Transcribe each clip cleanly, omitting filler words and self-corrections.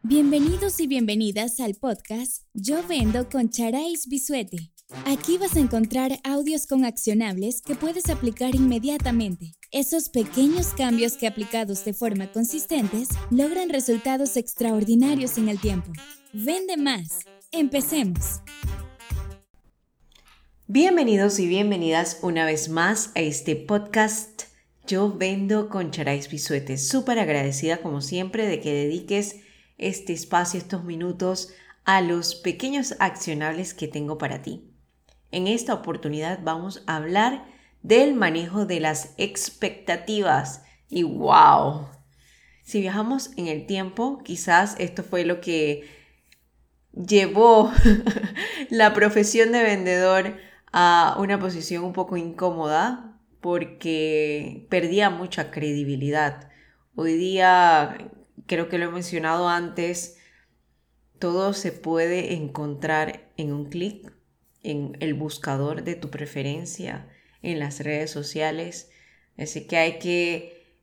Bienvenidos y bienvenidas al podcast Yo Vendo con Charais Bisuete. Aquí vas a encontrar audios con accionables que puedes aplicar inmediatamente. Esos pequeños cambios que aplicados de forma consistentes logran resultados extraordinarios en el tiempo. Vende más. Empecemos. Bienvenidos y bienvenidas una vez más a este podcast Yo Vendo con Charais Bisuete. Súper agradecida como siempre de que dediques este espacio, estos minutos a los pequeños accionables que tengo para ti. En esta oportunidad vamos a hablar del manejo de las expectativas. Y wow, si viajamos en el tiempo, quizás esto fue lo que llevó la profesión de vendedor a una posición un poco incómoda porque perdía mucha credibilidad. Hoy día, creo que lo he mencionado antes, todo se puede encontrar en un clic, en el buscador de tu preferencia, en las redes sociales. Así que hay que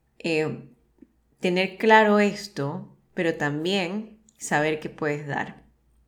tener claro esto, pero también saber qué puedes dar.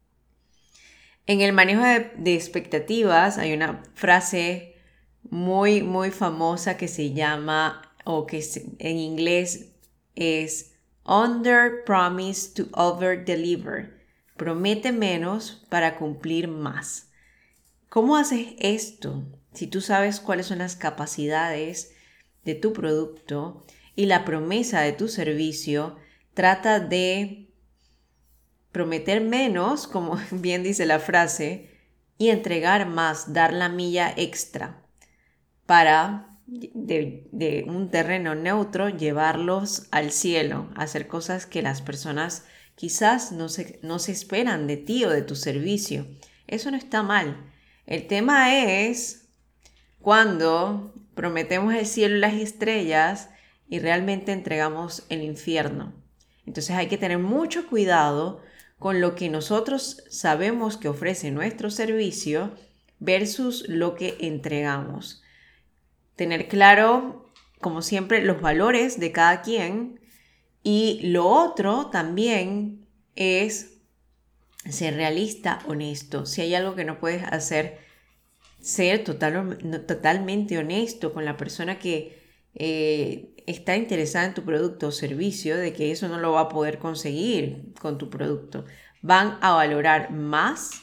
En el manejo de expectativas hay una frase muy famosa que se llama, o que en inglés es under promise to over deliver. Promete menos para cumplir más. ¿Cómo haces esto? Si tú sabes cuáles son las capacidades de tu producto y la promesa de tu servicio, trata de prometer menos, como bien dice la frase, y entregar más, dar la milla extra para de un terreno neutro llevarlos al cielo, hacer cosas que las personas quizás no se esperan de ti o de tu servicio. Eso no está mal. El tema es cuando prometemos el cielo y las estrellas y realmente entregamos el infierno. Entonces hay que tener mucho cuidado con lo que nosotros sabemos que ofrece nuestro servicio versus lo que entregamos. Tener claro, como siempre, los valores de cada quien, y lo otro también es ser realista, honesto. Si hay algo que no puedes hacer, ser totalmente honesto con la persona que está interesada en tu producto o servicio, de que eso no lo va a poder conseguir con tu producto. Van a valorar más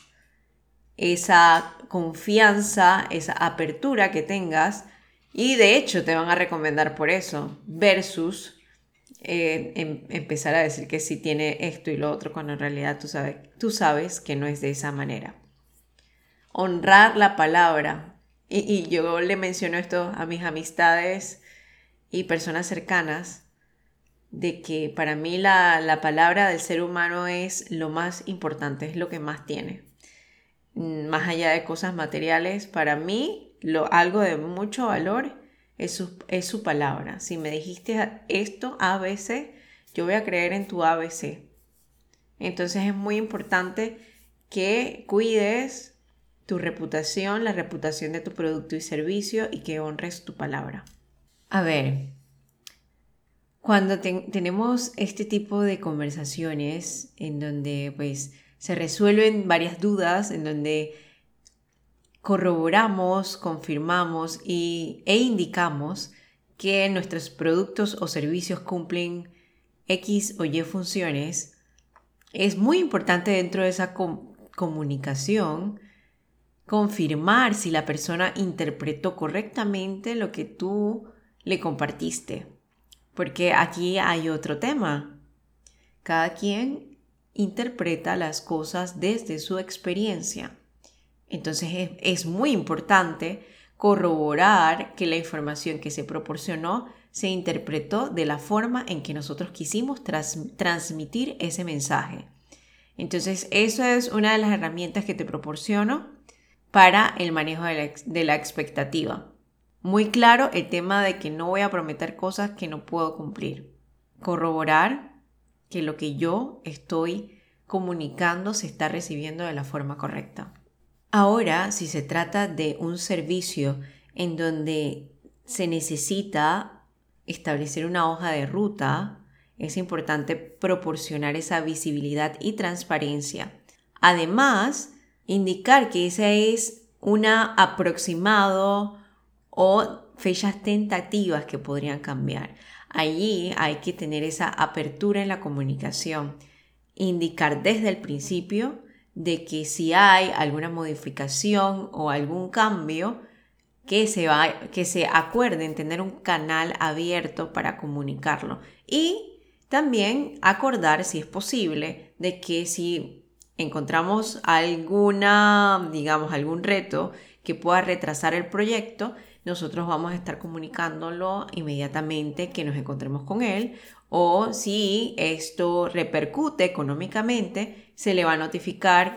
esa confianza, esa apertura que tengas, y de hecho te van a recomendar por eso, versus empezar a decir que sí tiene esto y lo otro, cuando en realidad tú sabes que no es de esa manera. Honrar la palabra. Y yo le menciono esto a mis amistades y personas cercanas, de que para mí la palabra del ser humano es lo más importante, es lo que más tiene. Más allá de cosas materiales, para mí algo de mucho valor es su palabra. Si me dijiste esto, ABC, yo voy a creer en tu ABC. Entonces es muy importante que cuides tu reputación, la reputación de tu producto y servicio, y que honres tu palabra. A ver, cuando tenemos este tipo de conversaciones en donde pues se resuelven varias dudas, en donde corroboramos, confirmamos e indicamos que nuestros productos o servicios cumplen X o Y funciones, es muy importante dentro de esa comunicación confirmar si la persona interpretó correctamente lo que tú le compartiste. Porque aquí hay otro tema. Cada quien interpreta las cosas desde su experiencia. Entonces es muy importante corroborar que la información que se proporcionó se interpretó de la forma en que nosotros quisimos transmitir ese mensaje. Entonces, eso es una de las herramientas que te proporciono para el manejo de la expectativa. Muy claro el tema de que no voy a prometer cosas que no puedo cumplir. Corroborar que lo que yo estoy comunicando se está recibiendo de la forma correcta. Ahora, si se trata de un servicio en donde se necesita establecer una hoja de ruta, Es importante proporcionar esa visibilidad y transparencia. Además, indicar que ese es un aproximado o fechas tentativas que podrían cambiar. Allí hay que tener esa apertura en la comunicación. Indicar desde el principio de que si hay alguna modificación o algún cambio, que se acuerden tener un canal abierto para comunicarlo. Y también acordar, si es posible, de que si encontramos algún reto que pueda retrasar el proyecto, nosotros vamos a estar comunicándolo inmediatamente que nos encontremos con él, o si esto repercute económicamente, se le va a notificar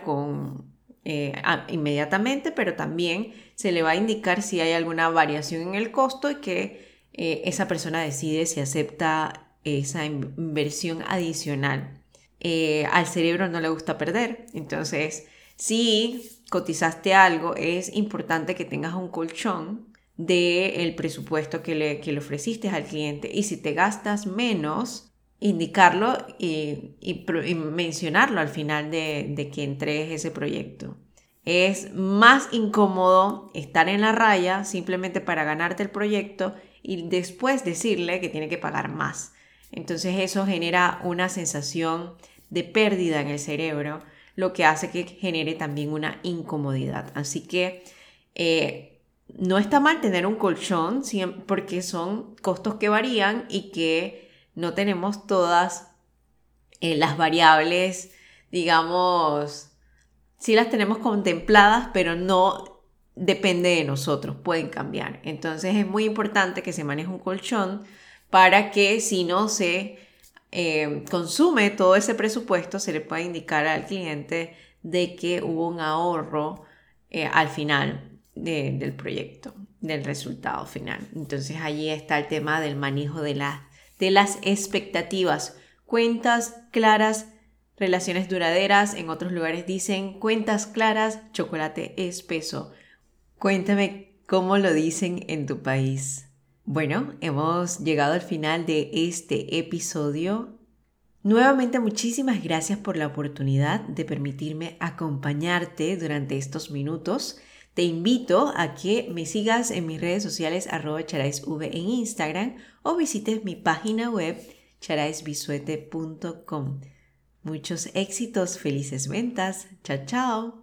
inmediatamente, pero también se le va a indicar si hay alguna variación en el costo y que esa persona decide si acepta esa inversión adicional. Al cerebro no le gusta perder, entonces si cotizaste algo, es importante que tengas un colchón del presupuesto que le ofreciste al cliente, y si te gastas menos, indicarlo y mencionarlo al final de que entregues ese proyecto. Es más incómodo estar en la raya simplemente para ganarte el proyecto y después decirle que tiene que pagar más. Entonces eso genera una sensación de pérdida en el cerebro, lo que hace que genere también una incomodidad. Así que no está mal tener un colchón porque son costos que varían y que no tenemos todas las variables, digamos, sí las tenemos contempladas, pero no depende de nosotros, pueden cambiar. Entonces es muy importante que se maneje un colchón para que si no se consume todo ese presupuesto, se le pueda indicar al cliente de que hubo un ahorro al final del proyecto, del resultado final. Entonces allí está el tema del manejo de las expectativas. Cuentas claras, relaciones duraderas. En otros lugares dicen cuentas claras, chocolate espeso. Cuéntame cómo lo dicen en tu país. Bueno, hemos llegado al final de este episodio. Nuevamente, muchísimas gracias por la oportunidad de permitirme acompañarte durante estos minutos. Te invito a que me sigas en mis redes sociales @charaisv en Instagram o visites mi página web charaisbisuete.com. Muchos éxitos, felices ventas. Chao, chao.